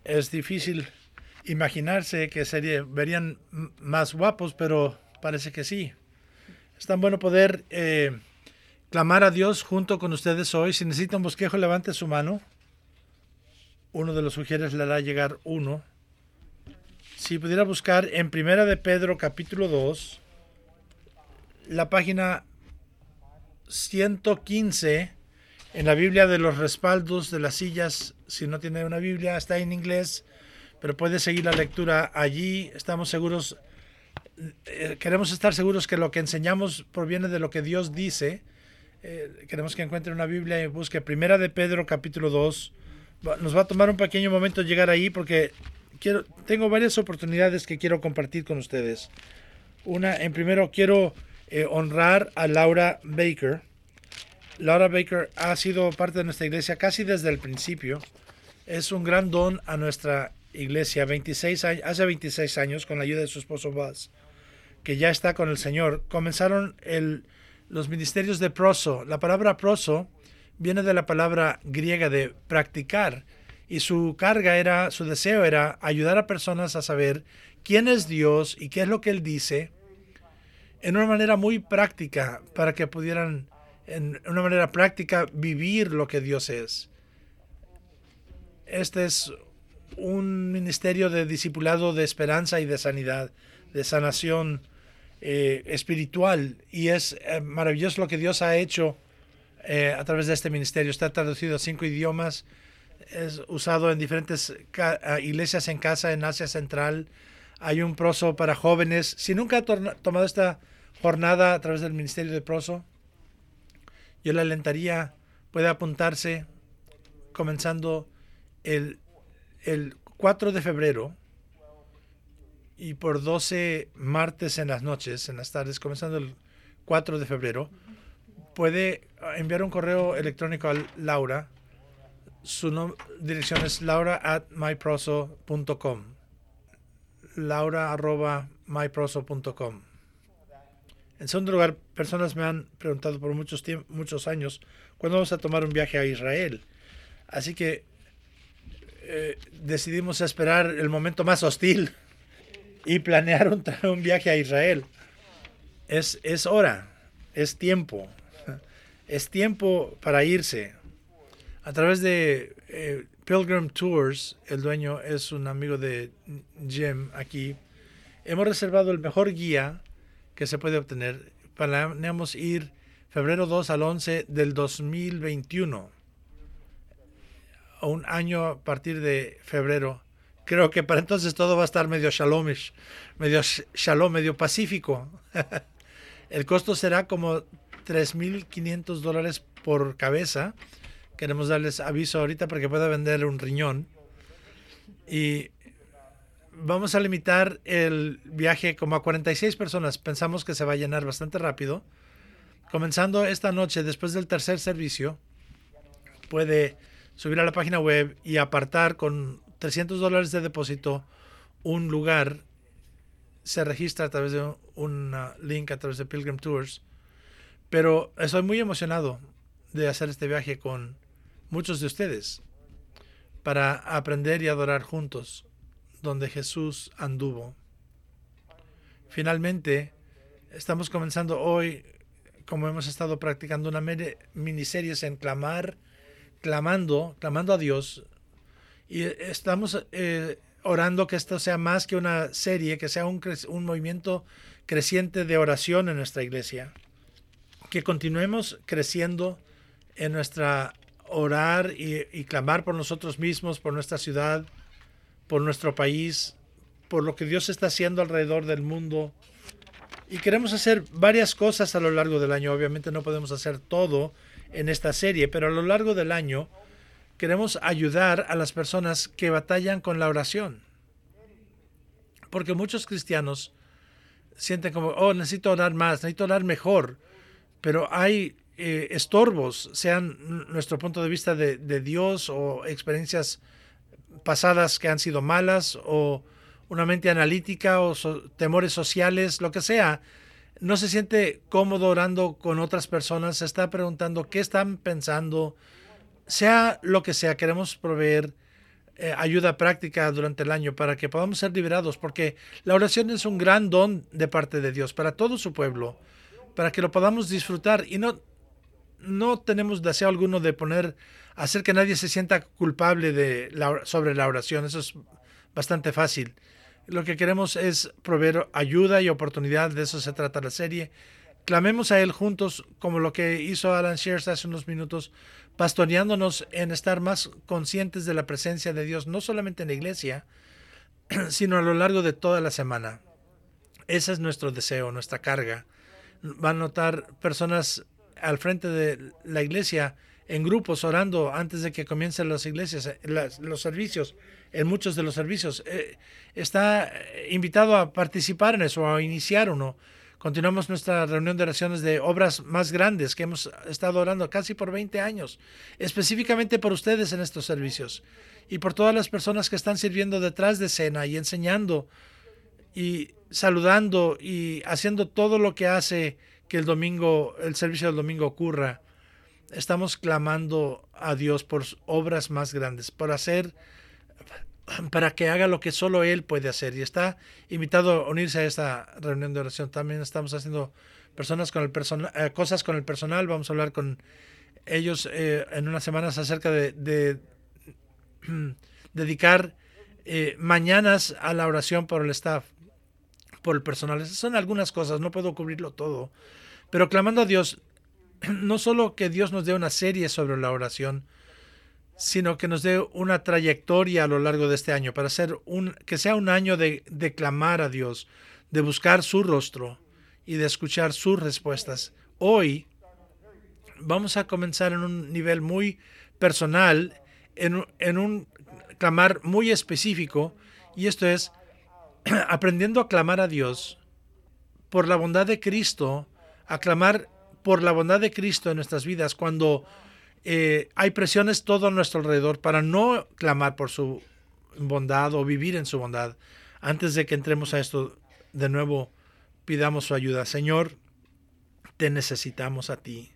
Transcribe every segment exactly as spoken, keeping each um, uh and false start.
Es difícil imaginarse que sería, verían m- más guapos, pero parece que sí. Es tan bueno poder eh, clamar a Dios junto con ustedes hoy. Si necesita un bosquejo, levante su mano. Uno de los sugieres le hará llegar uno. Si pudiera buscar en Primera de Pedro capítulo dos, la página ciento quince, en la Biblia de los respaldos de las sillas. Si no tiene una Biblia, está en inglés, pero puede seguir la lectura allí. Estamos seguros, eh, queremos estar seguros que lo que enseñamos proviene de lo que Dios dice. Eh, queremos que encuentre una Biblia y busque Primera de Pedro capítulo dos. Nos va a tomar un pequeño momento llegar ahí porque quiero, tengo varias oportunidades que quiero compartir con ustedes. Una, en primero quiero eh, honrar a Laura Baker. Laura Baker ha sido parte de nuestra iglesia casi desde el principio. Es un gran don a nuestra iglesia. veintiséis años, hace veintiséis años, con la ayuda de su esposo Buzz, que ya está con el Señor, comenzaron el, los ministerios de proso. La palabra proso viene de la palabra griega de practicar, y su carga era, su deseo era ayudar a personas a saber quién es Dios y qué es lo que Él dice en una manera muy práctica, para que pudieran en una manera práctica vivir lo que Dios es. Este es un ministerio de discipulado, de esperanza y de sanidad, de sanación eh, espiritual, y es eh, maravilloso lo que Dios ha hecho eh, a través de este ministerio. Está traducido a cinco idiomas, es usado en diferentes iglesias en casa en Asia Central. Hay un proso para jóvenes. Si nunca ha tomado esta jornada a través del ministerio de proso, yo le alentaría, puede apuntarse comenzando el, el cuatro de febrero y por doce martes en las noches, en las tardes, comenzando el cuatro de febrero. Puede enviar un correo electrónico a Laura. Su no, dirección es laura at myproso punto com. Laura arroba myproso punto com. En segundo lugar, personas me han preguntado por muchos, muchos años cuándo vamos a tomar un viaje a Israel. Así que eh, decidimos esperar el momento más hostil y planear un, un viaje a Israel. Es, es hora, es tiempo, es tiempo para irse. A través de eh, Pilgrim Tours, el dueño es un amigo de Jim aquí, hemos reservado el mejor guía que se puede obtener. Planeamos ir febrero dos al once del dos mil veintiuno, un año a partir de febrero. Creo que para entonces todo va a estar medio shalomish, medio shalom, medio pacífico. El costo será como tres mil quinientos dólares por cabeza. Queremos darles aviso ahorita para que pueda vender un riñón. Y vamos a limitar el viaje como a cuarenta y seis personas. Pensamos que se va a llenar bastante rápido. Comenzando esta noche, después del tercer servicio, puede subir a la página web y apartar con trescientos dólares de depósito un lugar. Se registra a través de un link a través de Pilgrim Tours. Pero estoy muy emocionado de hacer este viaje con muchos de ustedes para aprender y adorar juntos donde Jesús anduvo. Finalmente, estamos comenzando hoy, como hemos estado practicando, una miniserie en clamar, clamando, clamando a Dios, y estamos eh, orando que esto sea más que una serie, que sea un, un movimiento creciente de oración en nuestra iglesia, que continuemos creciendo en nuestra orar y, y clamar por nosotros mismos, por nuestra ciudad, por nuestro país, por lo que Dios está haciendo alrededor del mundo. Y queremos hacer varias cosas a lo largo del año. Obviamente no podemos hacer todo en esta serie, pero a lo largo del año queremos ayudar a las personas que batallan con la oración. Porque muchos cristianos sienten como, oh, necesito orar más, necesito orar mejor, pero hay eh, estorbos, sean nuestro punto de vista de, de Dios o experiencias pasadas que han sido malas o una mente analítica o so, temores sociales, lo que sea. No se siente cómodo orando con otras personas, se está preguntando qué están pensando, sea lo que sea. Queremos proveer eh, ayuda práctica durante el año para que podamos ser liberados, porque la oración es un gran don de parte de Dios para todo su pueblo, para que lo podamos disfrutar y no, no tenemos deseo alguno de poner, hacer que nadie se sienta culpable de la, sobre la oración. Eso es bastante fácil. Lo que queremos es proveer ayuda y oportunidad, de eso se trata la serie. Clamemos a Él juntos, como lo que hizo Alan Shears hace unos minutos, pastoreándonos en estar más conscientes de la presencia de Dios, no solamente en la iglesia, sino a lo largo de toda la semana. Ese es nuestro deseo, nuestra carga. Van a notar personas al frente de la iglesia en grupos orando antes de que comiencen las iglesias, las, los servicios, en muchos de los servicios. Eh, está invitado a participar en eso, a iniciar uno. Continuamos nuestra reunión de oraciones de obras más grandes que hemos estado orando casi por veinte años, específicamente por ustedes en estos servicios y por todas las personas que están sirviendo detrás de escena y enseñando y saludando y haciendo todo lo que hace que el domingo, el servicio del domingo ocurra. Estamos clamando a Dios por obras más grandes, por hacer, para que haga lo que solo Él puede hacer. Y está invitado a unirse a esta reunión de oración. También estamos haciendo personas con el personal, eh, cosas con el personal. Vamos a hablar con ellos eh, en unas semanas acerca de, de dedicar eh, mañanas a la oración por el staff, por el personal. Esas son algunas cosas, no puedo cubrirlo todo. Pero clamando a Dios, no solo que Dios nos dé una serie sobre la oración, sino que nos dé una trayectoria a lo largo de este año, para hacer un, que sea un año de, de clamar a Dios, de buscar su rostro y de escuchar sus respuestas. Hoy vamos a comenzar en un nivel muy personal, en, en un clamar muy específico, y esto es aprendiendo a clamar a Dios por la bondad de Cristo, a clamar por la bondad de Cristo en nuestras vidas cuando eh, hay presiones todo a nuestro alrededor, para no clamar por su bondad o vivir en su bondad. Antes de que entremos a esto, de nuevo, pidamos su ayuda. Señor, te necesitamos a ti.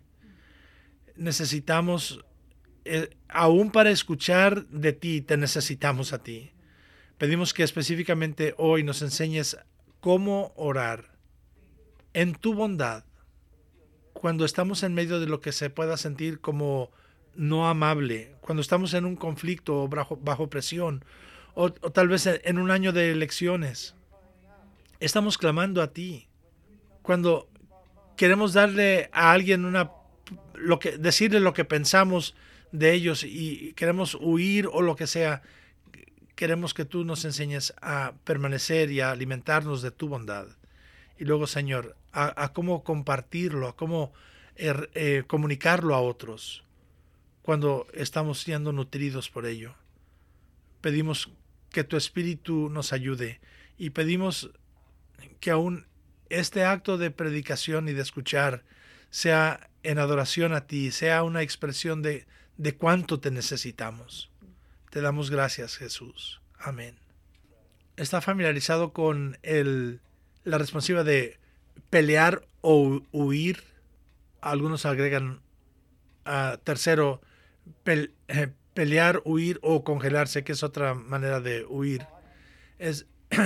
Necesitamos, eh, aún para escuchar de ti, te necesitamos a ti. Pedimos que específicamente hoy nos enseñes cómo orar en tu bondad, cuando estamos en medio de lo que se pueda sentir como no amable, cuando estamos en un conflicto o bajo, bajo presión, o, o tal vez en un año de elecciones. Estamos clamando a ti. Cuando queremos darle a alguien una, lo que, decirle lo que pensamos de ellos y queremos huir o lo que sea, queremos que tú nos enseñes a permanecer y a alimentarnos de tu bondad. Y luego, Señor, a, a cómo compartirlo, a cómo eh, eh, comunicarlo a otros cuando estamos siendo nutridos por ello. Pedimos que tu Espíritu nos ayude y pedimos que aún este acto de predicación y de escuchar sea en adoración a ti, sea una expresión de, de cuánto te necesitamos. Te damos gracias, Jesús. Amén. ¿Está familiarizado con el, la responsiva de pelear o huir? Algunos agregan uh, tercero, pe, eh, pelear, huir o congelarse, que es otra manera de huir. Es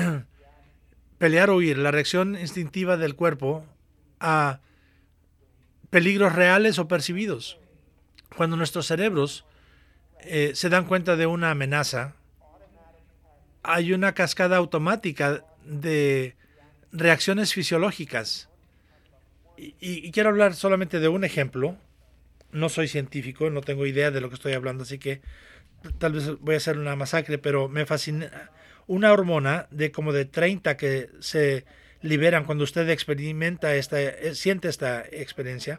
pelear o huir, la reacción instintiva del cuerpo a peligros reales o percibidos. Cuando nuestros cerebros eh, se dan cuenta de una amenaza, hay una cascada automática de reacciones fisiológicas. Y, y, y quiero hablar solamente de un ejemplo. No soy científico, no tengo idea de lo que estoy hablando, así que tal vez voy a hacer una masacre, pero me fascina una hormona de como de treinta que se liberan cuando usted experimenta esta, siente esta experiencia,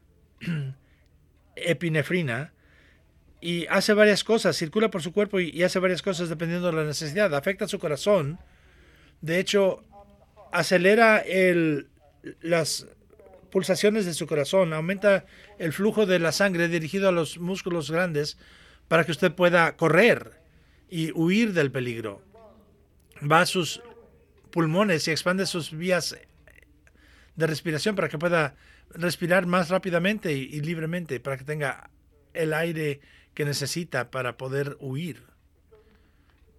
epinefrina, y hace varias cosas, circula por su cuerpo y, y hace varias cosas dependiendo de la necesidad. Afecta su corazón. De hecho, acelera el, las pulsaciones de su corazón, aumenta el flujo de la sangre dirigido a los músculos grandes para que usted pueda correr y huir del peligro. Va a sus pulmones y expande sus vías de respiración para que pueda respirar más rápidamente y, y libremente, para que tenga el aire que necesita para poder huir.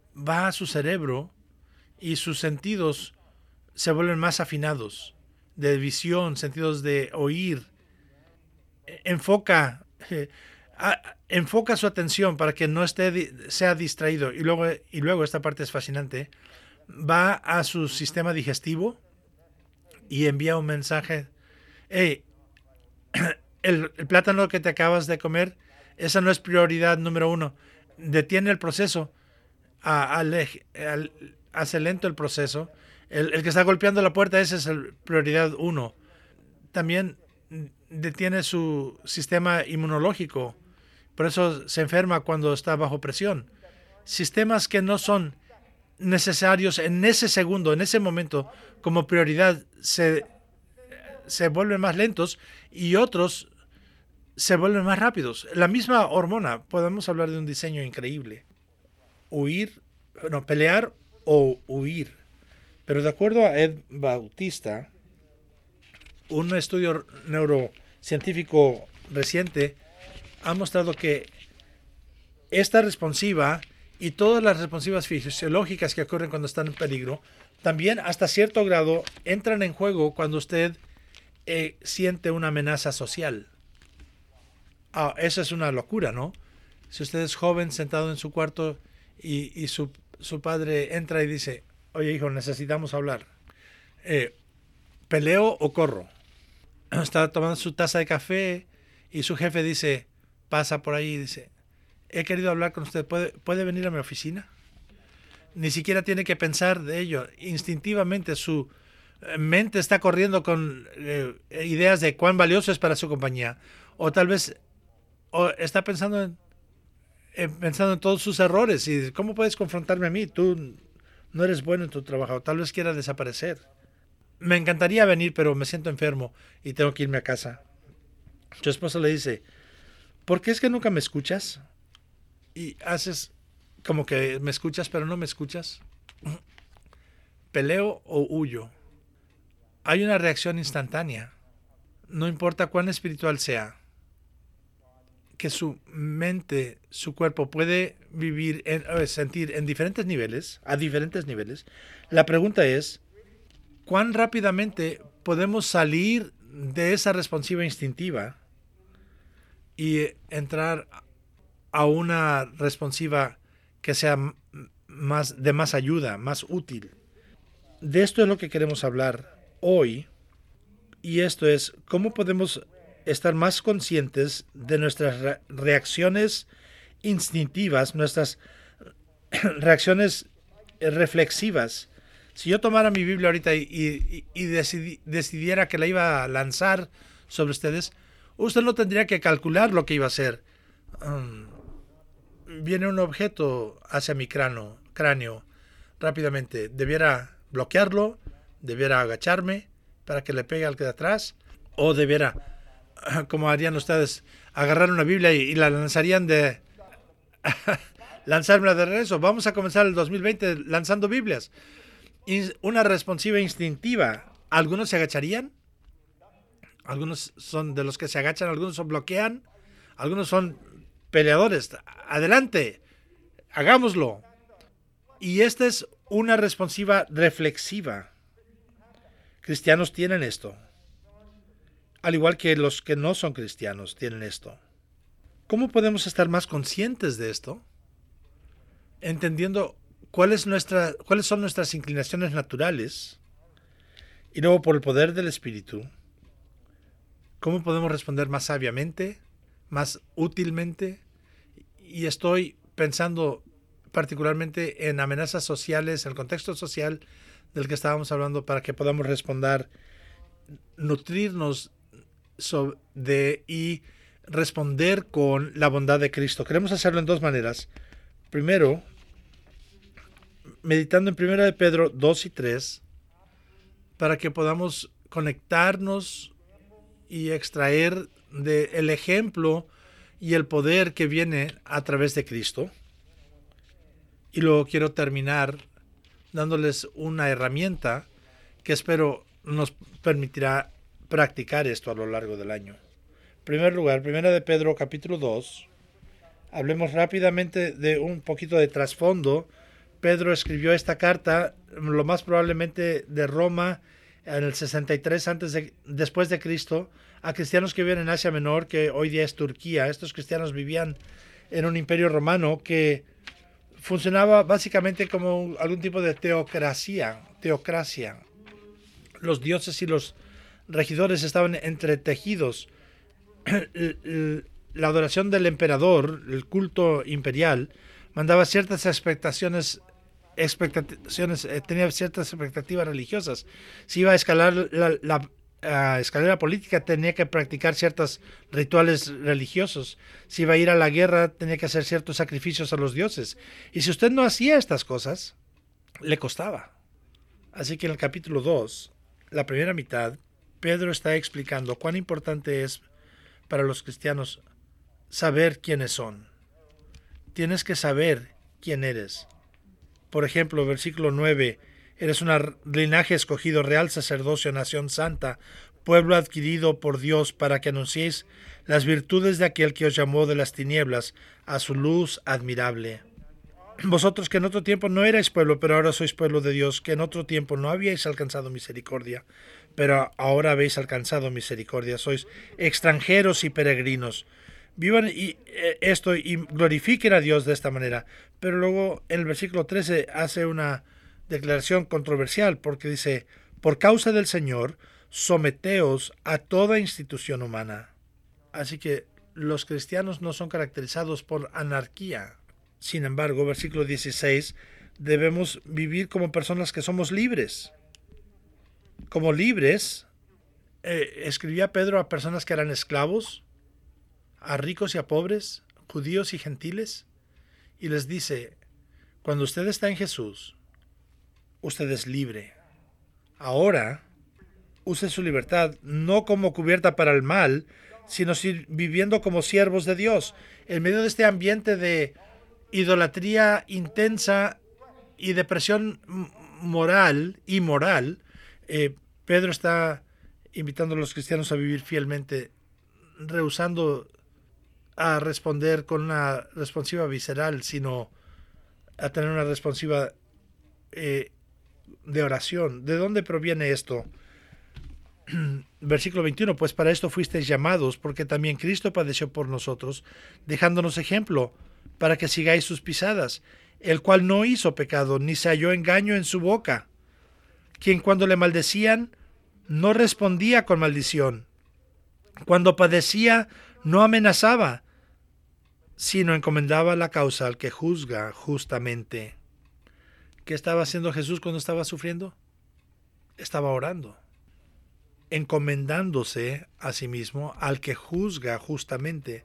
va a su cerebro y sus sentidos se vuelven más afinados, de visión, sentidos de oír. Enfoca, eh, a, enfoca su atención para que no esté, sea distraído. Y luego, y luego, esta parte es fascinante, va a su sistema digestivo y envía un mensaje. Hey, el, el plátano que te acabas de comer, esa no es prioridad número uno. Detiene el proceso, a, a, a, hace lento el proceso. El, el que está golpeando la puerta, esa es el prioridad uno. También detiene su sistema inmunológico, por eso se enferma cuando está bajo presión. Sistemas que no son necesarios en ese segundo, en ese momento, como prioridad, se, se vuelven más lentos y otros se vuelven más rápidos. La misma hormona, podemos hablar de un diseño increíble. Huir, no, pelear o huir. Pero de acuerdo a Ed Bautista, un estudio neurocientífico reciente ha mostrado que esta responsiva y todas las responsivas fisiológicas que ocurren cuando están en peligro, también hasta cierto grado entran en juego cuando usted eh, siente una amenaza social. Ah, eso es una locura, ¿no? Si usted es joven sentado en su cuarto y, y su, su padre entra y dice, oye hijo, necesitamos hablar. Eh, ¿Peleo o corro? Está tomando su taza de café y su jefe dice, pasa por ahí y dice, he querido hablar con usted, ¿puede, ¿puede venir a mi oficina? Ni siquiera tiene que pensar de ello. Instintivamente su mente está corriendo con eh, ideas de cuán valioso es para su compañía. O tal vez o está pensando en, en, pensando en todos sus errores y ¿cómo puedes confrontarme a mí? Tú no eres bueno en tu trabajo, o tal vez quiera desaparecer. Me encantaría venir, pero me siento enfermo y tengo que irme a casa. Su esposa le dice, ¿por qué es que nunca me escuchas? Y haces como que me escuchas, pero no me escuchas. ¿Peleo o huyo? Hay una reacción instantánea. No importa cuán espiritual sea, que su mente, su cuerpo puede vivir, en, sentir en diferentes niveles, a diferentes niveles. La pregunta es, ¿cuán rápidamente podemos salir de esa responsiva instintiva y entrar a una responsiva que sea más, de más ayuda, más útil? De esto es lo que queremos hablar hoy, y esto es cómo podemos estar más conscientes de nuestras re- reacciones instintivas, nuestras reacciones reflexivas. Si yo tomara mi Biblia ahorita y, y, y decidi, decidiera que la iba a lanzar sobre ustedes, usted no tendría que calcular lo que iba a hacer. Um, viene un objeto hacia mi cráneo, cráneo rápidamente. Debiera bloquearlo, debiera agacharme para que le pegue al que de atrás, o debiera, como harían ustedes, agarrar una Biblia y, y la lanzarían de... lanzármela de regreso. Vamos a comenzar el dos mil veinte lanzando Biblias. Una responsiva instintiva. Algunos se agacharían, algunos son de los que se agachan, algunos son bloquean, algunos son peleadores. Adelante, hagámoslo. Y esta es una responsiva reflexiva. Cristianos tienen esto, al igual que los que no son cristianos tienen esto. ¿Cómo podemos estar más conscientes de esto? Entendiendo cuál es nuestra, cuáles son nuestras inclinaciones naturales, y luego por el poder del Espíritu, cómo podemos responder más sabiamente, más útilmente. Y estoy pensando particularmente en amenazas sociales, el contexto social del que estábamos hablando, para que podamos responder, nutrirnos de y responder con la bondad de Cristo. Queremos hacerlo en dos maneras. Primero, meditando en primera de Pedro dos y tres, para que podamos conectarnos y extraer de el ejemplo y el poder que viene a través de Cristo. Y luego quiero terminar dándoles una herramienta que espero nos permitirá practicar esto a lo largo del año. En primer lugar, primera de Pedro capítulo dos. Hablemos rápidamente de un poquito de trasfondo Pedro escribió esta carta, lo más probablemente de Roma, en el sesenta y tres antes de, después de Cristo, a cristianos que vivían en Asia Menor, que hoy día es Turquía. Estos cristianos vivían en un imperio romano que funcionaba básicamente como un, algún tipo de teocracia, teocracia. Los dioses y los regidores estaban entretejidos. La adoración del emperador, el culto imperial, mandaba ciertas expectaciones, expectaciones eh, tenía ciertas expectativas religiosas. Si iba a escalar la, la uh, escalera política, tenía que practicar ciertos rituales religiosos. Si iba a ir a la guerra, tenía que hacer ciertos sacrificios a los dioses. Y si usted no hacía estas cosas, le costaba. Así que en el capítulo dos, la primera mitad, Pedro está explicando cuán importante es para los cristianos saber quiénes son. Tienes que saber quién eres. Por ejemplo, versículo nueve, eres un linaje escogido, real sacerdocio, nación santa, pueblo adquirido por Dios para que anunciéis las virtudes de aquel que os llamó de las tinieblas a su luz admirable. Vosotros que en otro tiempo no erais pueblo, pero ahora sois pueblo de Dios, que en otro tiempo no habíais alcanzado misericordia, pero ahora habéis alcanzado misericordia. Sois extranjeros y peregrinos. Vivan y, eh, esto y glorifiquen a Dios de esta manera. Pero luego en el versículo trece hace una declaración controversial porque dice, por causa del Señor, someteos a toda institución humana. Así que los cristianos no son caracterizados por anarquía. Sin embargo, versículo dieciséis, debemos vivir como personas que somos libres. Como libres, eh, escribía Pedro a personas que eran esclavos, a ricos y a pobres, judíos y gentiles, y les dice, cuando usted está en Jesús, usted es libre. Ahora, use su libertad no como cubierta para el mal, sino viviendo como siervos de Dios. En medio de este ambiente de idolatría intensa y depresión moral y moral, eh, Pedro está invitando a los cristianos a vivir fielmente, rehusando a responder con una responsiva visceral, sino a tener una responsiva eh, de oración. ¿De dónde proviene esto? Versículo veintiuno, pues para esto fuisteis llamados, porque también Cristo padeció por nosotros, dejándonos ejemplo, para que sigáis sus pisadas, el cual no hizo pecado, ni se halló engaño en su boca, quien cuando le maldecían, no respondía con maldición, cuando padecía, no amenazaba, sino encomendaba la causa al que juzga justamente. ¿Qué estaba haciendo Jesús cuando estaba sufriendo? Estaba orando, encomendándose a sí mismo al que juzga justamente.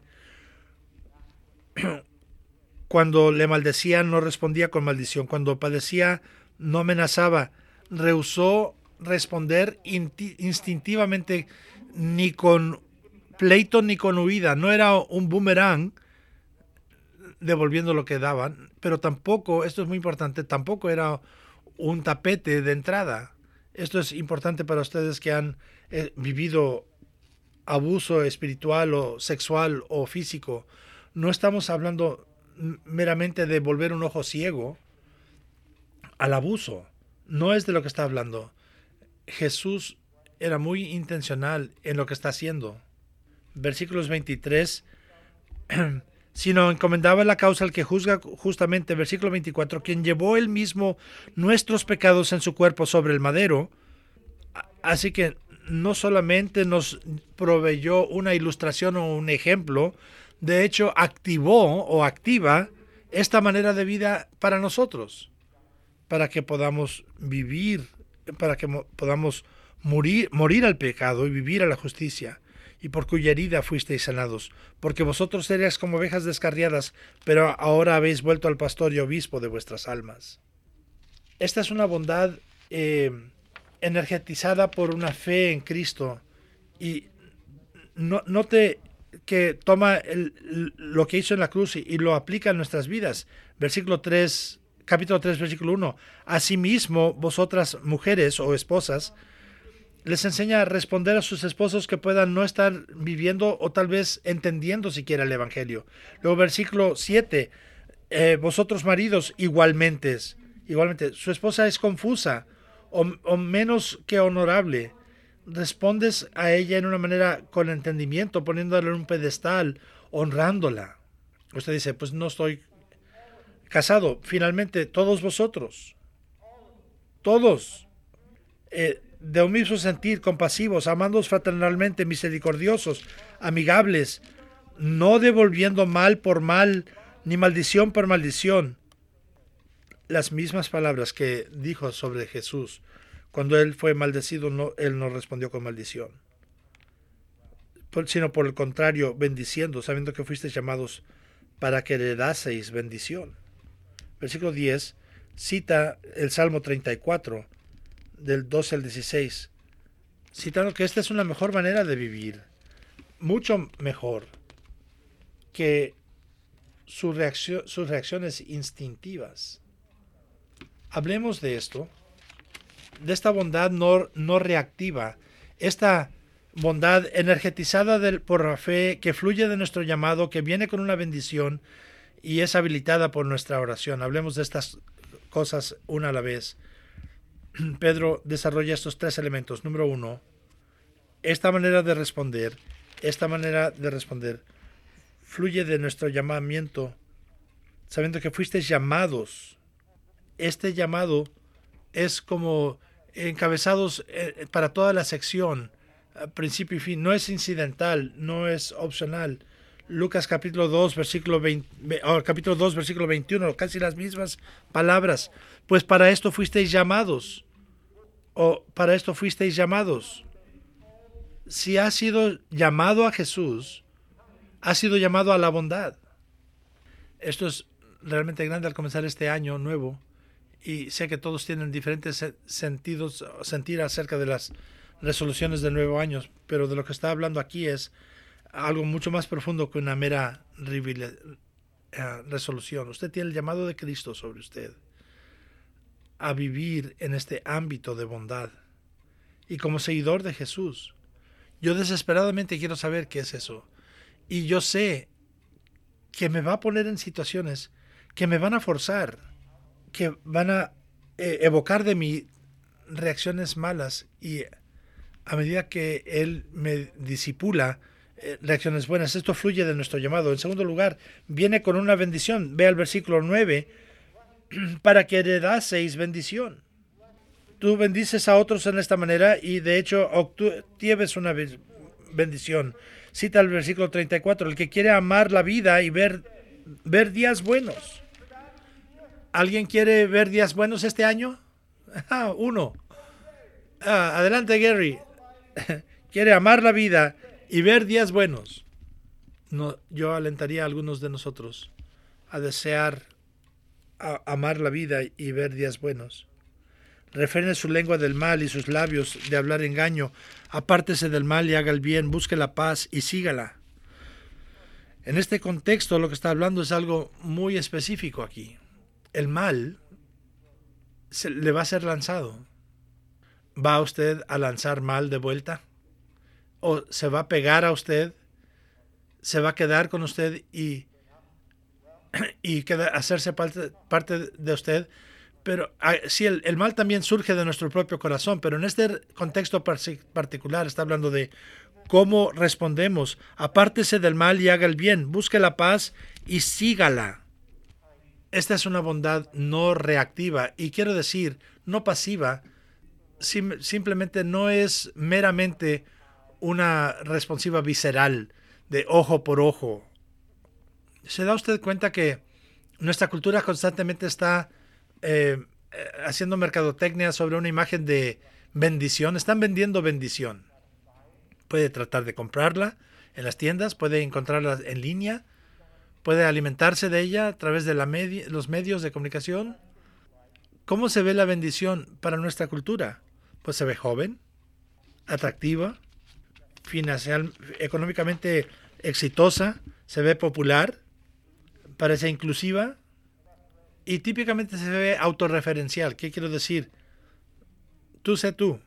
Cuando le maldecían, no respondía con maldición. Cuando padecía, no amenazaba. Rehusó responder instintivamente, ni con pleito ni con huida. No era un boomerang devolviendo lo que daban, pero tampoco, esto es muy importante, tampoco era un tapete de entrada. Esto es importante para ustedes que han eh, vivido abuso espiritual o sexual o físico. No estamos hablando meramente de volver un ojo ciego al abuso. No es de lo que está hablando. Jesús era muy intencional en lo que está haciendo. Versículos veintitrés, sino encomendaba la causa al que juzga justamente. Versículo veinticuatro, quien llevó él mismo nuestros pecados en su cuerpo sobre el madero. Así que no solamente nos proveyó una ilustración o un ejemplo, de hecho activó o activa esta manera de vida para nosotros, para que podamos vivir, para que podamos morir, morir al pecado y vivir a la justicia, y por cuya herida fuisteis sanados, porque vosotros erais como ovejas descarriadas, pero ahora habéis vuelto al pastor y obispo de vuestras almas. Esta es una bondad eh, energetizada por una fe en Cristo, y no, note que toma el, lo que hizo en la cruz y, y lo aplica en nuestras vidas. Versículo tres, capítulo tres, versículo uno. Asimismo, vosotras mujeres o esposas, les enseña a responder a sus esposos que puedan no estar viviendo o tal vez entendiendo siquiera el evangelio. Luego versículo siete, eh, vosotros maridos igualmente, Igualmente, su esposa es confusa o, o menos que honorable. Respondes a ella en una manera con entendimiento, poniéndola en un pedestal, honrándola. Usted dice, pues no estoy casado. Finalmente, todos vosotros, todos, eh, de un mismo sentir, compasivos, amándoos fraternalmente, misericordiosos, amigables, no devolviendo mal por mal, ni maldición por maldición. Las mismas palabras que dijo sobre Jesús. Cuando él fue maldecido, no, él no respondió con maldición, sino por el contrario, bendiciendo, sabiendo que fuisteis llamados para que heredaseis bendición. Versículo diez cita el Salmo treinta y cuatro, del doce al dieciséis, citando que esta es una mejor manera de vivir, mucho mejor que su reacción, sus reacciones instintivas. Hablemos de esto, de esta bondad no, no reactiva, esta bondad energetizada del, por la fe, que fluye de nuestro llamado, que viene con una bendición y es habilitada por nuestra oración. Hablemos de estas cosas una a la vez. Pedro desarrolla estos tres elementos. Número uno, esta manera de responder, esta manera de responder fluye de nuestro llamamiento, sabiendo que fuisteis llamados. Este llamado es como encabezados para toda la sección, principio y fin. No es incidental, no es opcional. Lucas capítulo dos, versículo veinte, oh, capítulo dos, versículo veintiuno, casi las mismas palabras. Pues para esto fuisteis llamados, o para esto fuisteis llamados. Si has sido llamado a Jesús, has sido llamado a la bondad. Esto es realmente grande al comenzar este año nuevo. Y sé que todos tienen diferentes sentidos, sentir acerca de las resoluciones del nuevo año, pero de lo que está hablando aquí es algo mucho más profundo que una mera resolución. Usted tiene el llamado de Cristo sobre usted a vivir en este ámbito de bondad. Y como seguidor de Jesús, yo desesperadamente quiero saber qué es eso. Y yo sé que me va a poner en situaciones que me van a forzar, que van a eh, evocar de mí reacciones malas, y a medida que Él me disipula, eh, reacciones buenas. Esto fluye de nuestro llamado. En segundo lugar, viene con una bendición. Ve al versículo nueve, para que heredaseis bendición. Tú bendices a otros en esta manera y de hecho obtienes una bendición. Cita el versículo treinta y cuatro, el que quiere amar la vida y ver, ver días buenos. ¿Alguien quiere ver días buenos este año? Ah, uno. Ah, adelante, Gary. Quiere amar la vida y ver días buenos. No, yo alentaría a algunos de nosotros a desear a amar la vida y ver días buenos. Refrene su lengua del mal y sus labios de hablar engaño. Apártese del mal y haga el bien. Busque la paz y sígala. En este contexto lo que está hablando es algo muy específico aquí. El mal se le va a ser lanzado. ¿Va usted a lanzar mal de vuelta? ¿O se va a pegar a usted? ¿Se va a quedar con usted y, y queda, hacerse parte, parte de usted? Pero sí, el, el mal también surge de nuestro propio corazón, pero en este contexto particular está hablando de cómo respondemos. Apártese del mal y haga el bien. Busque la paz y sígala. Esta es una bondad no reactiva, y quiero decir, no pasiva. Sim, simplemente no es meramente una responsiva visceral de ojo por ojo. ¿Se da usted cuenta que nuestra cultura constantemente está eh, haciendo mercadotecnia sobre una imagen de bendición? Están vendiendo bendición. Puede tratar de comprarla en las tiendas, puede encontrarla en línea, puede alimentarse de ella a través de la media, los medios de comunicación. ¿Cómo se ve la bendición para nuestra cultura? Pues se ve joven, atractiva, financial, económicamente exitosa, se ve popular, parece inclusiva y típicamente se ve autorreferencial. ¿Qué quiero decir? Tú sé tú.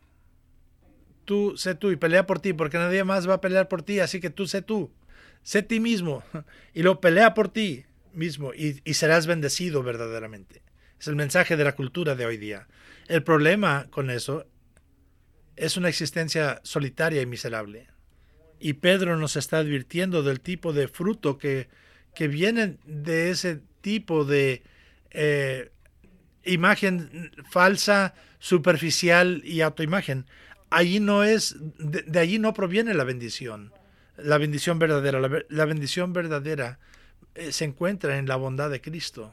Tú sé tú y pelea por ti, porque nadie más va a pelear por ti, así que tú sé tú. Sé ti mismo y lo pelea por ti mismo y, y serás bendecido verdaderamente. Es el mensaje de la cultura de hoy día. El problema con eso es una existencia solitaria y miserable. Y Pedro nos está advirtiendo del tipo de fruto que, que viene de ese tipo de eh, imagen falsa, superficial y autoimagen. Allí no es, de, de allí no proviene la bendición, la bendición verdadera. La, la bendición verdadera eh, se encuentra en la bondad de Cristo.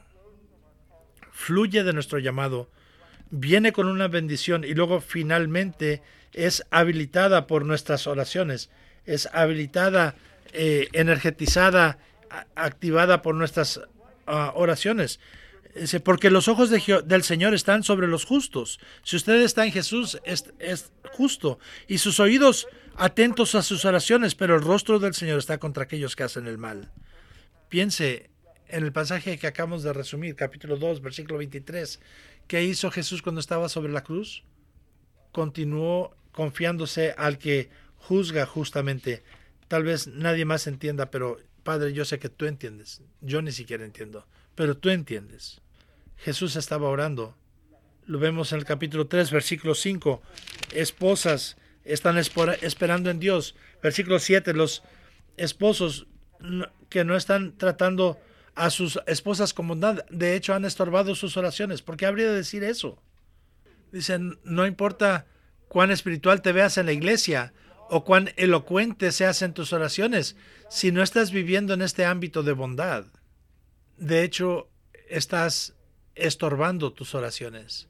Fluye de nuestro llamado, viene con una bendición y luego finalmente es habilitada por nuestras oraciones, es habilitada, eh, energetizada, a, activada por nuestras uh, oraciones. Porque los ojos de Jehová, del Señor están sobre los justos. Si usted está en Jesús, es, es justo. Y sus oídos atentos a sus oraciones, pero el rostro del Señor está contra aquellos que hacen el mal. Piense en el pasaje que acabamos de resumir, capítulo dos, versículo veintitrés. ¿Qué hizo Jesús cuando estaba sobre la cruz? Continuó confiándose al que juzga justamente. Tal vez nadie más entienda, pero Padre, yo sé que tú entiendes. Yo ni siquiera entiendo, pero tú entiendes. Jesús estaba orando. Lo vemos en el capítulo tres, versículo cinco. Esposas están esperando en Dios. Versículo siete. Los esposos que no están tratando a sus esposas con bondad, de hecho han estorbado sus oraciones. ¿Por qué habría de decir eso? Dicen, no importa cuán espiritual te veas en la iglesia o cuán elocuente seas en tus oraciones, si no estás viviendo en este ámbito de bondad, de hecho, estás estorbando tus oraciones.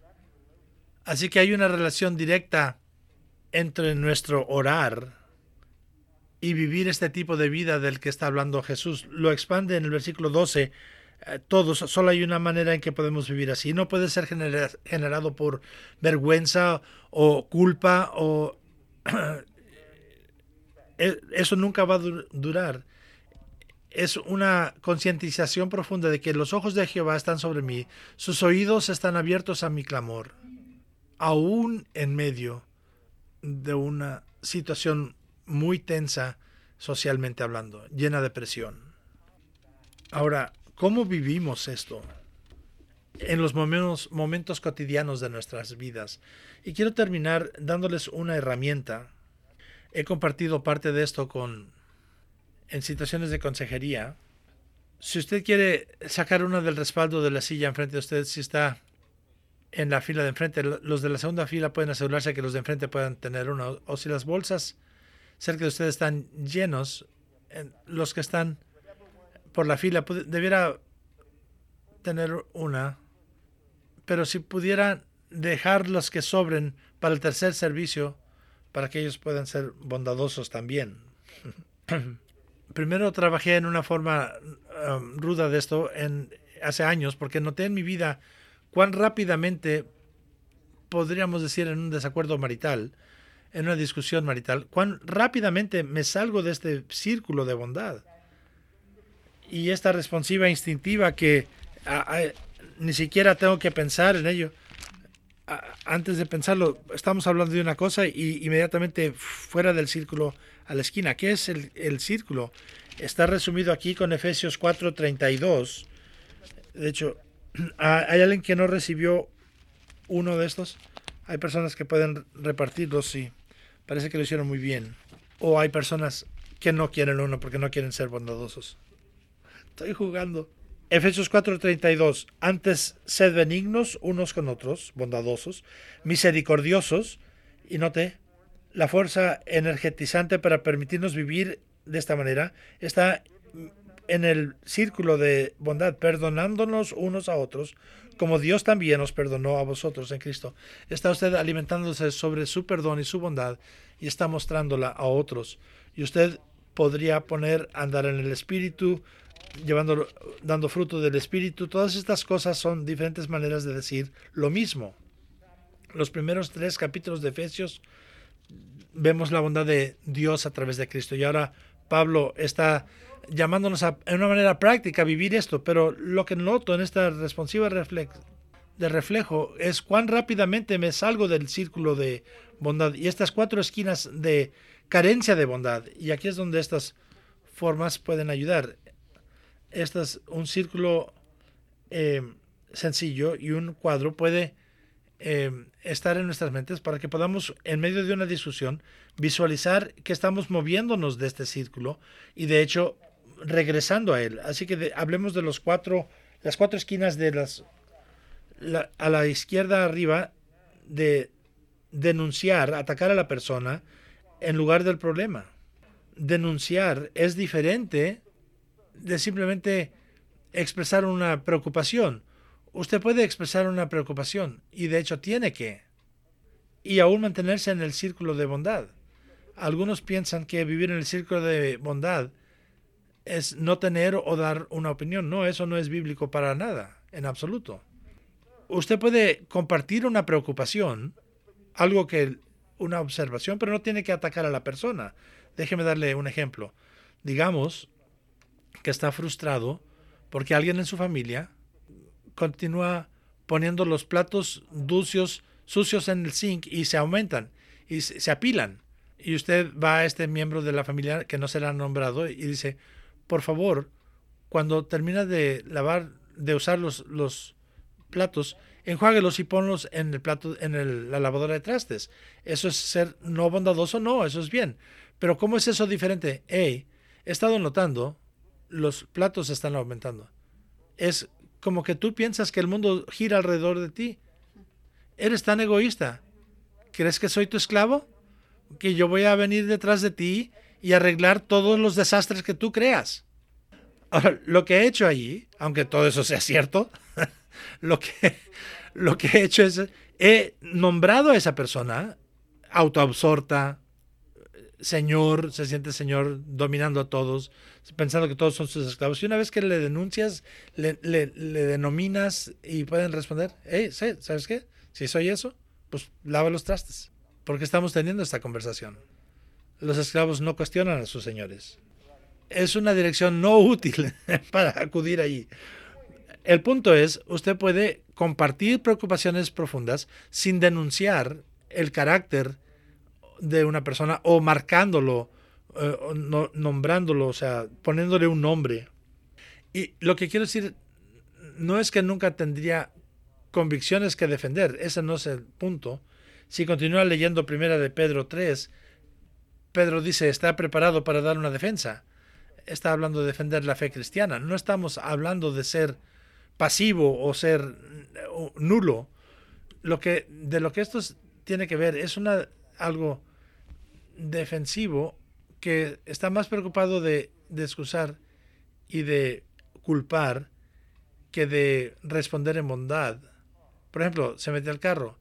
Así que hay una relación directa entre nuestro orar y vivir este tipo de vida del que está hablando Jesús. Lo expande en el versículo doce. Eh, todos, solo hay una manera en que podemos vivir así. No puede ser genera, generado por vergüenza o culpa o eso nunca va a durar. Es una concientización profunda de que los ojos de Jehová están sobre mí, sus oídos están abiertos a mi clamor, aún en medio de una situación muy tensa socialmente hablando, llena de presión. Ahora, ¿cómo vivimos esto en los momentos, momentos cotidianos de nuestras vidas? Y quiero terminar dándoles una herramienta. He compartido parte de esto con en situaciones de consejería. Si usted quiere sacar una del respaldo de la silla enfrente de usted, si está en la fila de enfrente, los de la segunda fila pueden asegurarse que los de enfrente puedan tener una. O si las bolsas cerca de usted están llenos, los que están por la fila debiera tener una. Pero si pudiera dejar los que sobren para el tercer servicio, para que ellos puedan ser bondadosos también. Primero trabajé en una forma um, ruda de esto en, hace años, porque noté en mi vida cuán rápidamente, podríamos decir en un desacuerdo marital, en una discusión marital, cuán rápidamente me salgo de este círculo de bondad. Y esta responsiva instintiva que a, a, ni siquiera tengo que pensar en ello. A, antes de pensarlo, estamos hablando de una cosa y inmediatamente fuera del círculo a la esquina. ¿Qué es el, el círculo? Está resumido aquí con Efesios cuatro treinta y dos. De hecho, ¿hay alguien que no recibió uno de estos? Hay personas que pueden repartirlos, sí. Parece que lo hicieron muy bien. O hay personas que no quieren uno porque no quieren ser bondadosos. Estoy jugando. Efesios cuatro treinta y dos. Antes, sed benignos unos con otros, bondadosos, misericordiosos, y note, la fuerza energetizante para permitirnos vivir de esta manera está en el círculo de bondad, perdonándonos unos a otros, como Dios también os perdonó a vosotros en Cristo. Está usted alimentándose sobre su perdón y su bondad y está mostrándola a otros. Y usted podría poner a andar en el Espíritu, llevando, dando fruto del Espíritu. Todas estas cosas son diferentes maneras de decir lo mismo. Los primeros tres capítulos de Efesios vemos la bondad de Dios a través de Cristo. Y ahora Pablo está llamándonos a, en una manera práctica a vivir esto. Pero lo que noto en esta responsiva reflex, de reflejo es cuán rápidamente me salgo del círculo de bondad y estas cuatro esquinas de carencia de bondad. Y aquí es donde estas formas pueden ayudar. Este es un círculo eh, sencillo y un cuadro puede eh, estar en nuestras mentes para que podamos, en medio de una discusión, visualizar que estamos moviéndonos de este círculo y, de hecho, regresando a él. Así que de, hablemos de los cuatro, las cuatro esquinas de las, la, a la izquierda arriba, de denunciar, atacar a la persona en lugar del problema. Denunciar es diferente de simplemente expresar una preocupación. Usted puede expresar una preocupación y de hecho tiene que, y aún mantenerse en el círculo de bondad. Algunos piensan que vivir en el círculo de bondad es no tener o dar una opinión. No, eso no es bíblico para nada, en absoluto. Usted puede compartir una preocupación, algo que, una observación, pero no tiene que atacar a la persona. Déjeme darle un ejemplo. Digamos que está frustrado porque alguien en su familia continúa poniendo los platos sucios, sucios en el zinc y se aumentan y se apilan. Y usted va a este miembro de la familia que no será nombrado y dice, por favor, cuando termina de lavar, de usar los, los platos, enjuáguelos y ponlos en el plato, en el, la lavadora de trastes. Eso es ser no bondadoso, no, eso es bien. Pero ¿cómo es eso diferente? Hey, he estado notando, los platos están aumentando. Es como que tú piensas que el mundo gira alrededor de ti. Eres tan egoísta. ¿Crees que soy tu esclavo? Que yo voy a venir detrás de ti y arreglar todos los desastres que tú creas. Ahora, lo que he hecho allí, aunque todo eso sea cierto, lo que, lo que he hecho es, he nombrado a esa persona autoabsorta, señor, se siente señor dominando a todos, pensando que todos son sus esclavos. Y una vez que le denuncias, le, le, le denominas y pueden responder, hey, ¿sabes qué? Si soy eso, pues lava los trastes. Porque estamos teniendo esta conversación. Los esclavos no cuestionan a sus señores. Es una dirección no útil para acudir allí. El punto es, usted puede compartir preocupaciones profundas sin denunciar el carácter de una persona o marcándolo, eh, no, nombrándolo, o sea, poniéndole un nombre. Y lo que quiero decir no es que nunca tendría convicciones que defender, ese no es el punto. Si continúa leyendo primera de Pedro tres, Pedro dice, está preparado para dar una defensa. Está hablando de defender la fe cristiana. No estamos hablando de ser pasivo o ser nulo. Lo que, de lo que esto tiene que ver es una, algo defensivo que está más preocupado de, de excusar y de culpar que de responder en bondad. Por ejemplo, se mete al carro.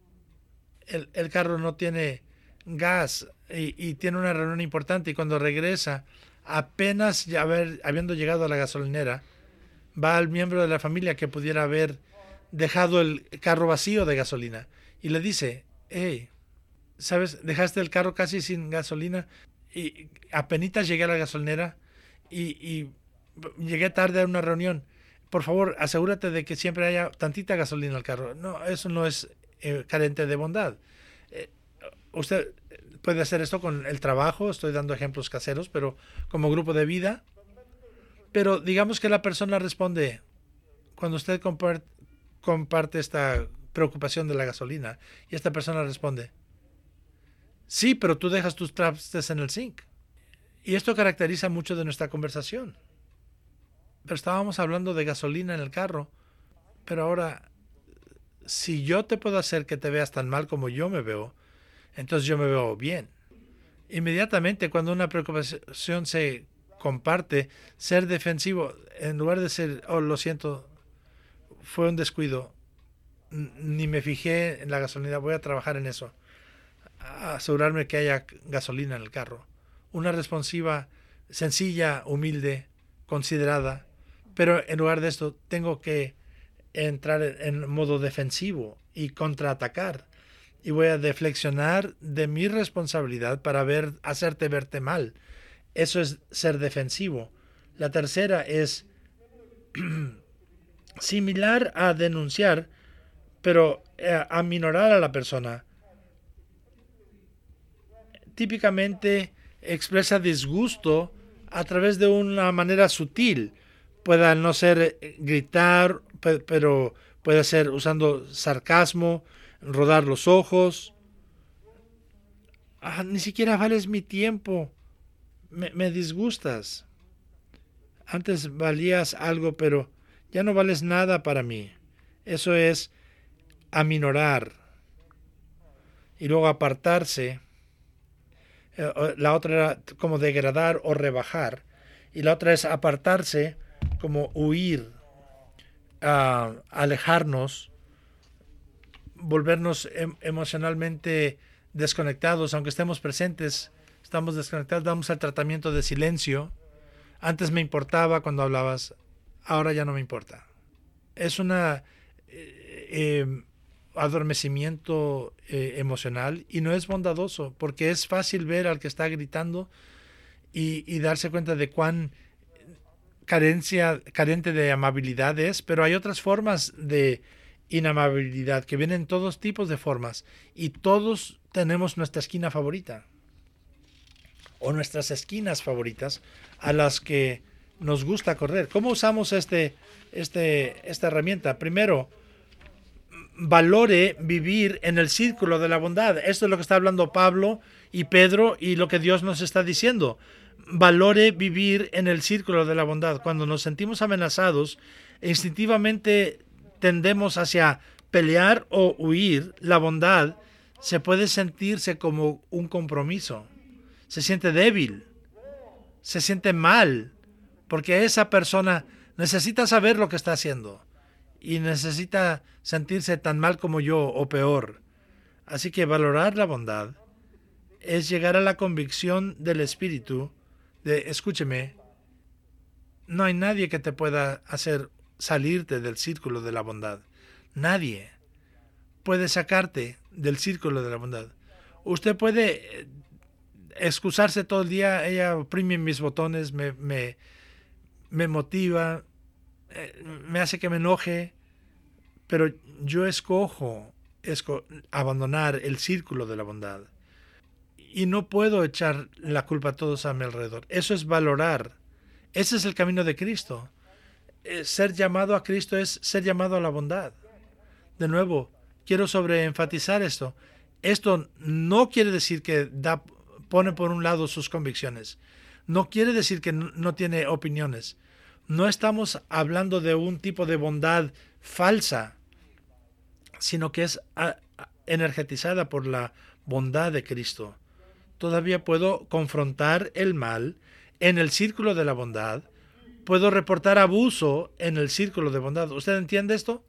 El, el carro no tiene gas y, y tiene una reunión importante y cuando regresa, apenas ya haber, habiendo llegado a la gasolinera, va al miembro de la familia que pudiera haber dejado el carro vacío de gasolina y le dice, hey, ¿sabes? Dejaste el carro casi sin gasolina y apenitas llegué a la gasolinera y, y llegué tarde a una reunión. Por favor, asegúrate de que siempre haya tantita gasolina al carro. No, eso no es eh, carente de bondad. Eh, usted puede hacer esto con el trabajo, estoy dando ejemplos caseros, pero como grupo de vida. Pero digamos que la persona responde, cuando usted comparte, comparte esta preocupación de la gasolina, y esta persona responde, sí, pero tú dejas tus trastes en el zinc. Y esto caracteriza mucho de nuestra conversación. Pero estábamos hablando de gasolina en el carro, pero ahora, si yo te puedo hacer que te veas tan mal como yo me veo, entonces yo me veo bien. Inmediatamente, cuando una preocupación se comparte, ser defensivo, en lugar de ser, oh, lo siento, fue un descuido, ni me fijé en la gasolina, voy a trabajar en eso, a asegurarme que haya gasolina en el carro. Una responsiva, sencilla, humilde, considerada, pero en lugar de esto tengo que entrar en modo defensivo y contraatacar. Y voy a deflexionar de mi responsabilidad para ver, hacerte verte mal. Eso es ser defensivo. La tercera es similar a denunciar, pero eh, aminorar a la persona. Típicamente expresa disgusto a través de una manera sutil. Pueda no ser gritar, pero puede ser usando sarcasmo, rodar los ojos. Ah, ni siquiera vales mi tiempo. Me, me disgustas. Antes valías algo, pero ya no vales nada para mí. Eso es aminorar. Y luego apartarse. La otra era como degradar o rebajar. Y la otra es apartarse, como huir, uh, alejarnos, volvernos em- emocionalmente desconectados, aunque estemos presentes, estamos desconectados, damos el tratamiento de silencio. Antes me importaba cuando hablabas, ahora ya no me importa. Es una eh, eh, adormecimiento eh, emocional y no es bondadoso, porque es fácil ver al que está gritando y, y darse cuenta de cuán carencia, carente de amabilidad es, pero hay otras formas de inamabilidad que vienen en todos tipos de formas y todos tenemos nuestra esquina favorita o nuestras esquinas favoritas a las que nos gusta correr. ¿Cómo usamos este, este, esta herramienta? Primero, valore vivir en el círculo de la bondad. Esto es lo que está hablando Pablo y Pedro y lo que Dios nos está diciendo. Valore vivir en el círculo de la bondad. Cuando nos sentimos amenazados, instintivamente tendemos hacia pelear o huir. La bondad se puede sentirse como un compromiso. Se siente débil, se siente mal, porque esa persona necesita saber lo que está haciendo y necesita sentirse tan mal como yo o peor. Así que valorar la bondad es llegar a la convicción del Espíritu de, escúcheme, no hay nadie que te pueda hacer salirte del círculo de la bondad. Nadie puede sacarte del círculo de la bondad. Usted puede excusarse todo el día, ella oprime mis botones, me, me, me motiva, eh, me hace que me enoje, pero yo escojo esco abandonar el círculo de la bondad. Y no puedo echar la culpa a todos a mi alrededor. Eso es valorar. Ese es el camino de Cristo. Eh, ser llamado a Cristo es ser llamado a la bondad. De nuevo, quiero sobreenfatizar esto. Esto no quiere decir que da, pone por un lado sus convicciones. No quiere decir que no, no tiene opiniones. No estamos hablando de un tipo de bondad falsa, sino que es a, a, energetizada por la bondad de Cristo. Todavía puedo confrontar el mal en el círculo de la bondad. Puedo reportar abuso en el círculo de bondad. ¿Usted entiende esto?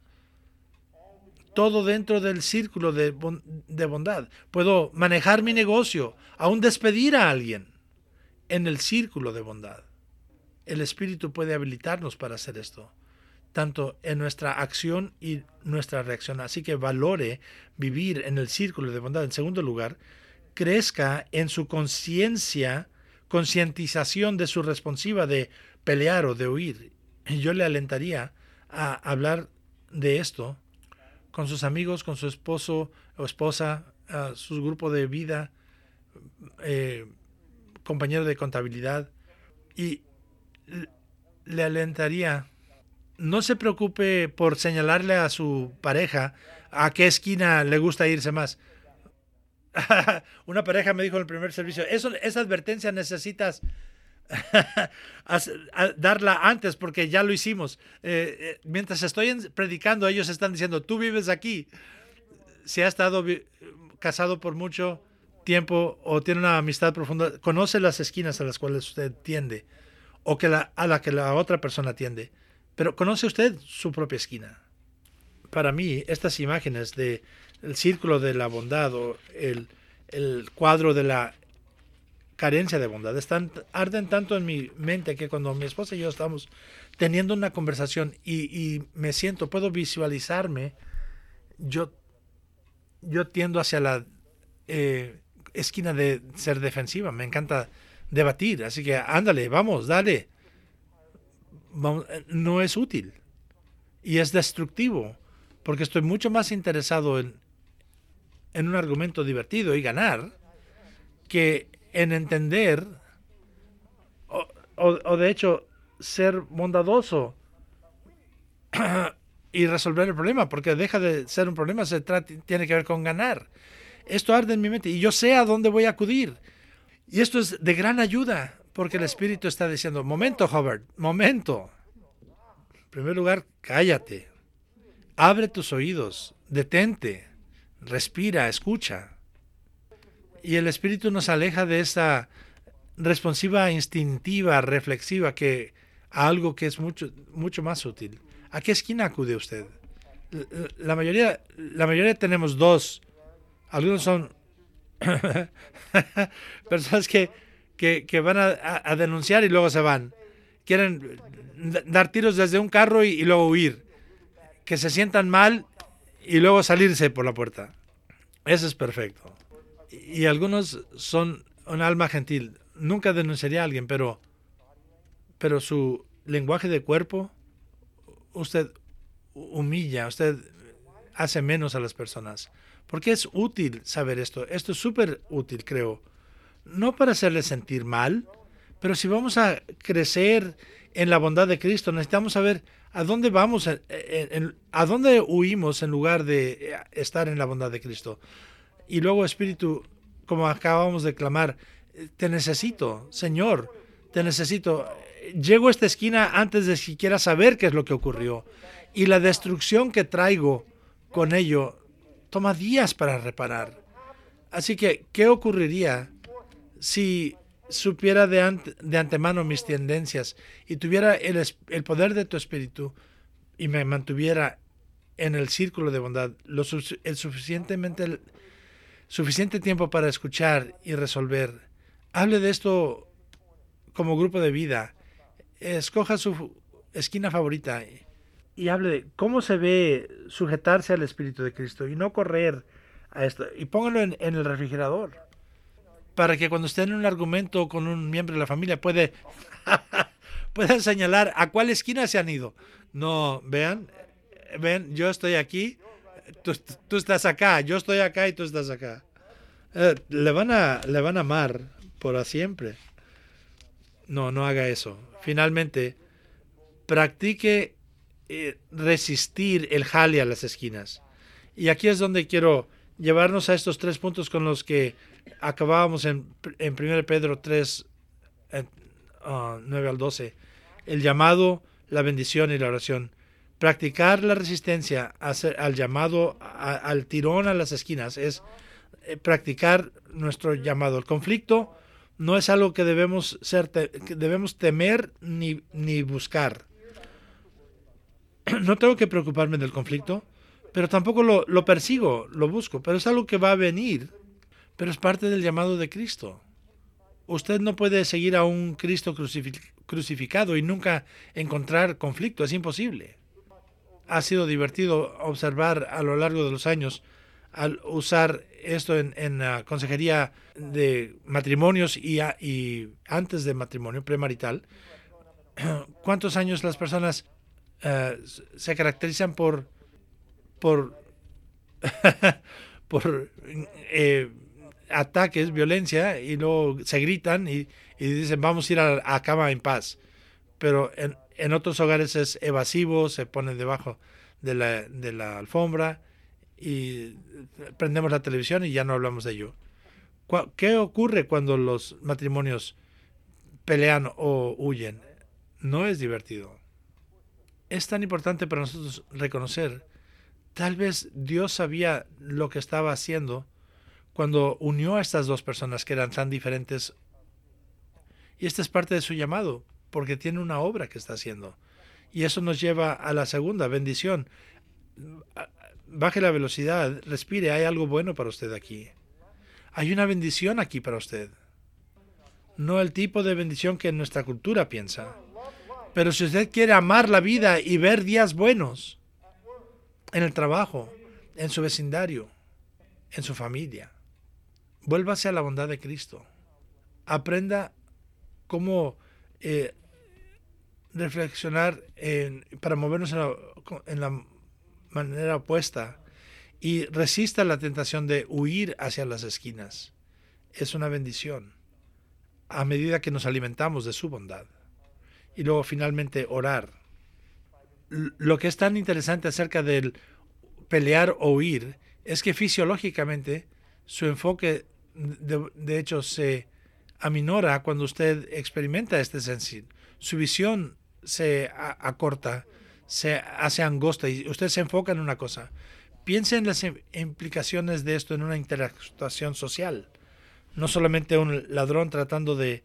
Todo dentro del círculo de, de bondad. Puedo manejar mi negocio, aún despedir a alguien en el círculo de bondad. El Espíritu puede habilitarnos para hacer esto, tanto en nuestra acción y nuestra reacción. Así que valore vivir en el círculo de bondad. En segundo lugar, crezca en su conciencia, concientización de su responsiva de pelear o de huir. Yo le alentaría a hablar de esto con sus amigos, con su esposo o esposa, uh, su grupo de vida, eh, compañero de contabilidad, y le alentaría, no se preocupe por señalarle a su pareja a qué esquina le gusta irse más. Una pareja me dijo en el primer servicio, eso, esa advertencia necesitas darla antes porque ya lo hicimos. Eh, eh, mientras estoy en, predicando, ellos están diciendo, tú vives aquí. Si ha estado casado por mucho tiempo o tiene una amistad profunda, conoce las esquinas a las cuales usted tiende o que la, a la que la otra persona tiende. Pero conoce usted su propia esquina. Para mí, estas imágenes de el círculo de la bondad o el, el cuadro de la carencia de bondad están, arden tanto en mi mente que cuando mi esposa y yo estamos teniendo una conversación y, y me siento, puedo visualizarme, yo, yo tiendo hacia la eh, esquina de ser defensiva. Me encanta debatir, así que ándale, vamos, dale. Vamos, no es útil y es destructivo porque estoy mucho más interesado en en un argumento divertido y ganar que en entender o, o, o de hecho ser bondadoso y resolver el problema, porque deja de ser un problema, se trata, tiene que ver con ganar. Esto arde en mi mente y yo sé a dónde voy a acudir. Y esto es de gran ayuda, porque el Espíritu está diciendo, momento, Howard, momento. En primer lugar, cállate. Abre tus oídos, detente, respira, escucha. Y el Espíritu nos aleja de esa responsiva, instintiva, reflexiva, que a algo que es mucho, mucho más útil. ¿A qué esquina acude usted? La mayoría, la mayoría tenemos dos. Algunos son personas que, que, que van a, a denunciar y luego se van. Quieren dar tiros desde un carro y, y luego huir. Que se sientan mal y luego salirse por la puerta. Eso es perfecto. Y algunos son un alma gentil. Nunca denunciaría a alguien, pero, pero su lenguaje de cuerpo, usted humilla, usted hace menos a las personas. Porque es útil saber esto. Esto es súper útil, creo. No para hacerles sentir mal, pero si vamos a crecer en la bondad de Cristo, necesitamos saber a dónde vamos, en, en, a dónde huimos en lugar de estar en la bondad de Cristo. Y luego, Espíritu, como acabamos de clamar, te necesito, Señor, te necesito. Llego a esta esquina antes de siquiera saber qué es lo que ocurrió. Y la destrucción que traigo con ello toma días para reparar. Así que, ¿qué ocurriría si supiera de, ante, de antemano mis tendencias y tuviera el, el poder de tu Espíritu y me mantuviera en el círculo de bondad lo, el suficientemente el, suficiente tiempo para escuchar y resolver? Hable de esto como grupo de vida. Escoja su esquina favorita y hable de cómo se ve sujetarse al Espíritu de Cristo y no correr a esto. Y póngalo en, en el refrigerador para que cuando esté en un argumento con un miembro de la familia puede, puedan señalar a cuál esquina se han ido. No, vean, ven, yo estoy aquí, tú, tú estás acá, yo estoy acá y tú estás acá. Eh, le van a, le van a amar por siempre. No, no haga eso. Finalmente, practique eh, resistir el jale a las esquinas. Y aquí es donde quiero llevarnos a estos tres puntos con los que acabábamos en, en primero Pedro tres, eh, uh, nueve al doce. El llamado, la bendición y la oración. Practicar la resistencia a ser, al llamado, a, al tirón a las esquinas, es eh, practicar nuestro llamado. El conflicto no es algo que debemos, ser te, que debemos temer ni, ni buscar. No tengo que preocuparme del conflicto, pero tampoco lo, lo persigo, lo busco, pero es algo que va a venir, pero es parte del llamado de Cristo. Usted no puede seguir a un Cristo crucificado y nunca encontrar conflicto, es imposible. Ha sido divertido observar a lo largo de los años, al usar esto en, en uh, consejería de matrimonios y, a, y antes de matrimonio, premarital, cuántos años las personas uh, se caracterizan por por por eh, ataques, violencia, y luego se gritan y, y dicen vamos a ir a, a cama en paz, pero en, en otros hogares es evasivo, se pone debajo de la, de la alfombra y prendemos la televisión y ya no hablamos de ello. ¿Qué ocurre cuando los matrimonios pelean o huyen? No es divertido. Es tan importante para nosotros reconocer, tal vez Dios sabía lo que estaba haciendo cuando unió a estas dos personas que eran tan diferentes, y esta es parte de su llamado, porque tiene una obra que está haciendo. Y eso nos lleva a la segunda bendición. Baje la velocidad, respire, hay algo bueno para usted aquí. Hay una bendición aquí para usted. No el tipo de bendición que en nuestra cultura piensa. Pero si usted quiere amar la vida y ver días buenos en el trabajo, en su vecindario, en su familia, vuélvase a la bondad de Cristo. Aprenda cómo eh, reflexionar en, para movernos en la, en la manera opuesta y resista la tentación de huir hacia las esquinas. Es una bendición a medida que nos alimentamos de su bondad. Y luego finalmente orar. lo que es tan interesante acerca del pelear o huir es que fisiológicamente su enfoque de, de hecho se aminora cuando usted experimenta este sensible. Su visión se a, acorta, se hace angosta y usted se enfoca en una cosa. Piense en las implicaciones de esto en una interactuación social. No solamente un ladrón tratando de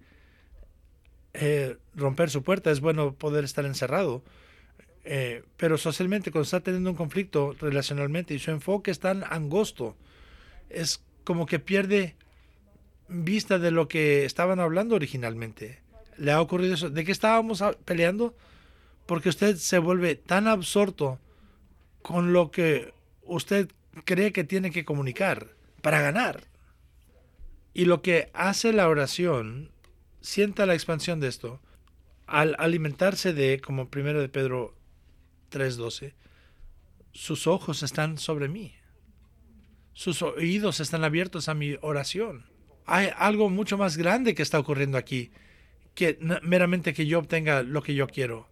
eh, romper su puerta, es bueno poder estar encerrado, eh, pero socialmente cuando está teniendo un conflicto relacionalmente y su enfoque es tan angosto, es como que pierde vista de lo que estaban hablando originalmente. ¿Le ha ocurrido eso? ¿De qué estábamos peleando? Porque usted se vuelve tan absorto con lo que usted cree que tiene que comunicar para ganar. Y lo que hace la oración, sienta la expansión de esto, al alimentarse de, como primero de Pedro tres doce, sus ojos están sobre mí. Sus oídos están abiertos a mi oración. Hay algo mucho más grande que está ocurriendo aquí que meramente que yo obtenga lo que yo quiero.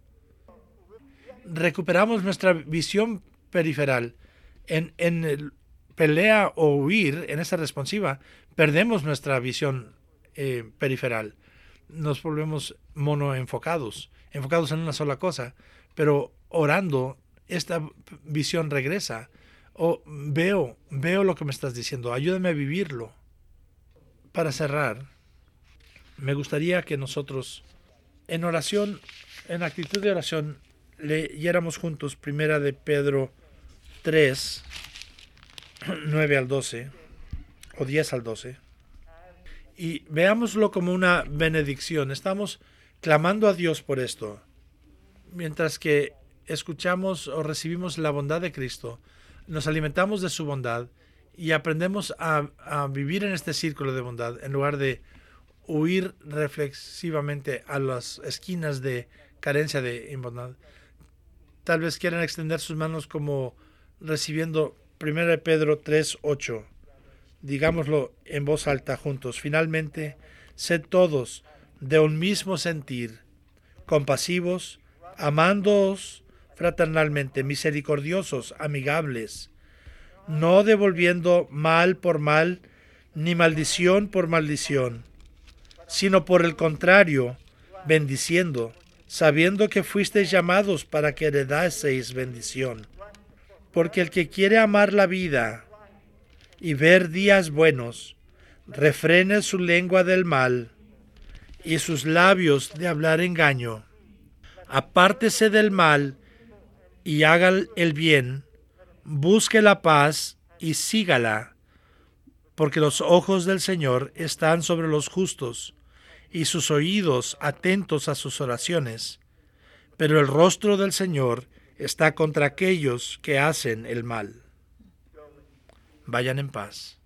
Recuperamos nuestra visión periferal. En, en el pelea o huir, en esta responsiva, perdemos nuestra visión eh, periferal. Nos volvemos monoenfocados, enfocados en una sola cosa, pero orando, esta visión regresa. O veo, veo lo que me estás diciendo, ayúdame a vivirlo. Para cerrar, me gustaría que nosotros, en oración, en actitud de oración, leyéramos juntos primera de Pedro tres, nueve al doce, o diez al doce, y veámoslo como una benedicción. Estamos clamando a Dios por esto, mientras que escuchamos o recibimos la bondad de Cristo, nos alimentamos de su bondad y aprendemos a, a vivir en este círculo de bondad, en lugar de huir reflexivamente a las esquinas de carencia de bondad. Tal vez quieran extender sus manos como recibiendo primera de Pedro tres ocho. Digámoslo en voz alta juntos. Finalmente, sed todos de un mismo sentir, compasivos, amándoos fraternalmente, misericordiosos, amigables, no devolviendo mal por mal, ni maldición por maldición, sino por el contrario, bendiciendo, sabiendo que fuisteis llamados para que heredaseis bendición. Porque el que quiere amar la vida y ver días buenos, refrene su lengua del mal y sus labios de hablar engaño. Apártese del mal y haga el bien, busque la paz y sígala, porque los ojos del Señor están sobre los justos y sus oídos atentos a sus oraciones, pero el rostro del Señor está contra aquellos que hacen el mal. Vayan en paz.